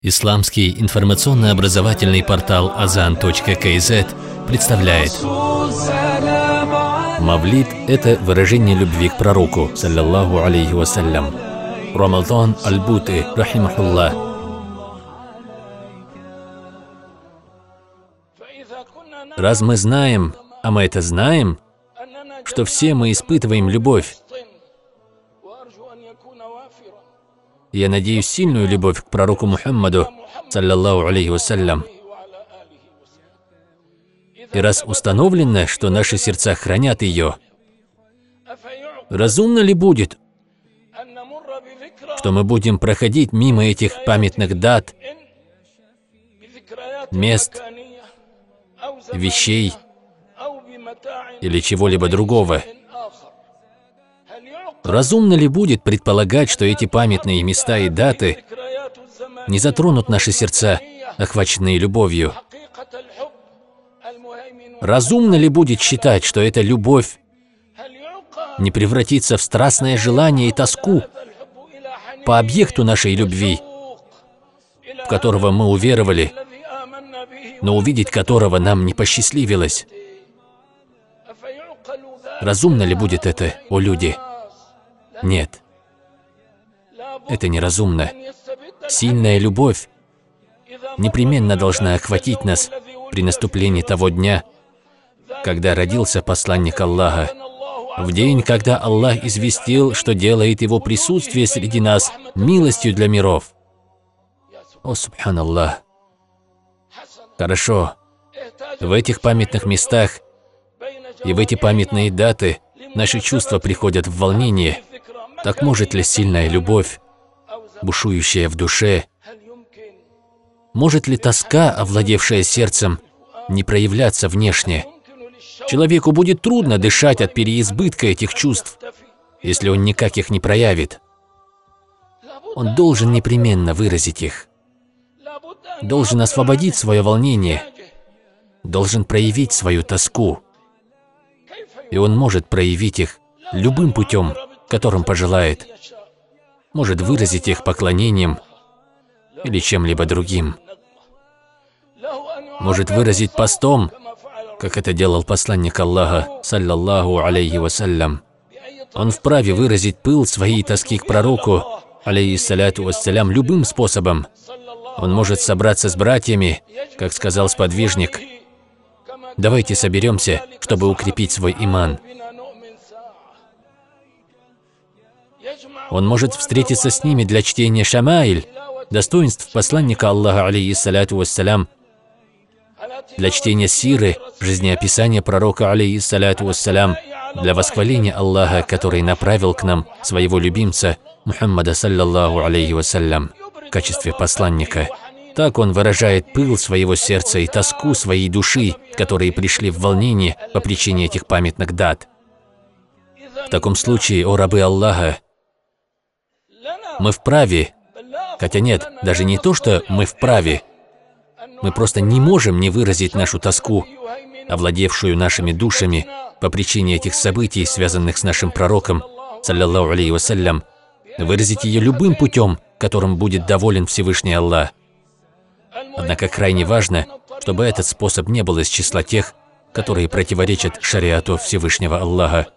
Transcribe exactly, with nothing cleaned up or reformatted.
Исламский информационно-образовательный портал азан точка кз представляет. Мавлид – это выражение любви к пророку, саллаллаху алейхи вассалям. Рамазан аль-Бути, рахимахуллах. Раз мы знаем, а мы это знаем, что все мы испытываем любовь, я надеюсь, сильную любовь к пророку Мухаммаду, саллаллаху алейхи вассалям. И раз установлено, что наши сердца хранят ее, разумно ли будет, что мы будем проходить мимо этих памятных дат, мест, вещей или чего-либо другого? Разумно ли будет предполагать, что эти памятные места и даты не затронут наши сердца, охваченные любовью? Разумно ли будет считать, что эта любовь не превратится в страстное желание и тоску по объекту нашей любви, в которого мы уверовали, но увидеть которого нам не посчастливилось? Разумно ли будет это, о люди? Нет, это неразумно. Сильная любовь непременно должна охватить нас при наступлении того дня, когда родился посланник Аллаха, в день, когда Аллах известил, что делает его присутствие среди нас милостью для миров. О, субханаллах! Хорошо, в этих памятных местах и в эти памятные даты наши чувства приходят в волнение. Так может ли сильная любовь, бушующая в душе, может ли тоска, овладевшая сердцем, не проявляться внешне? Человеку будет трудно дышать от переизбытка этих чувств, если он никак их не проявит. Он должен непременно выразить их, должен освободить свое волнение, должен проявить свою тоску. И он может проявить их любым путем, которым пожелает, может выразить их поклонением или чем-либо другим, может выразить постом, как это делал посланник Аллаха, саллаллаху алейхи вассалям. Он вправе выразить пыл своей тоски к пророку, алейхиссаляту вассалям, любым способом. Он может собраться с братьями, как сказал сподвижник: давайте соберемся, чтобы укрепить свой иман. Он может встретиться с ними для чтения шамаиль, достоинств посланника Аллаха, алейхиссаляту вассалям, для чтения сиры, жизнеописания пророка, алейхиссаляту вассалям, для восхваления Аллаха, который направил к нам своего любимца Мухаммада, саллаллаху алейхи вассалям, в качестве посланника. Так он выражает пыл своего сердца и тоску своей души, которые пришли в волнение по причине этих памятных дат. В таком случае, о рабы Аллаха, мы вправе, хотя нет, даже не то, что мы вправе, мы просто не можем не выразить нашу тоску, овладевшую нашими душами по причине этих событий, связанных с нашим пророком, саллаллаху алейхи вассалям, выразить ее любым путем, которым будет доволен Всевышний Аллах. Однако крайне важно, чтобы этот способ не был из числа тех, которые противоречат шариату Всевышнего Аллаха.